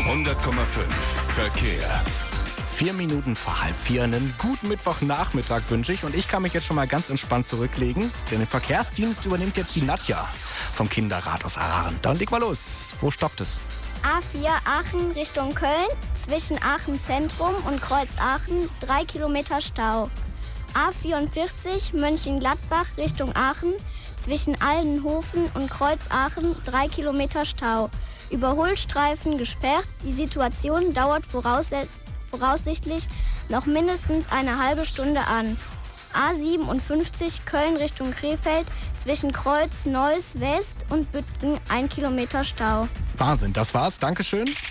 100,5 Verkehr. 4 Minuten vor 3:30. Einen guten Mittwochnachmittag wünsche ich. Und ich kann mich jetzt schon mal ganz entspannt zurücklegen. Denn den Verkehrsdienst übernimmt jetzt die Nadja vom Kinderrat aus Aachen. Dann leg mal los. Wo stoppt es? A4 Aachen Richtung Köln, zwischen Aachen Zentrum und Kreuz Aachen 3 Kilometer Stau. A44 Mönchengladbach Richtung Aachen, zwischen Aldenhofen und Kreuz Aachen 3 Kilometer Stau. Überholstreifen gesperrt, die Situation dauert voraussichtlich noch mindestens eine halbe Stunde an. A57 Köln Richtung Krefeld, zwischen Kreuz Neuss West und Büttgen 1 Kilometer Stau. Wahnsinn, das war's. Dankeschön.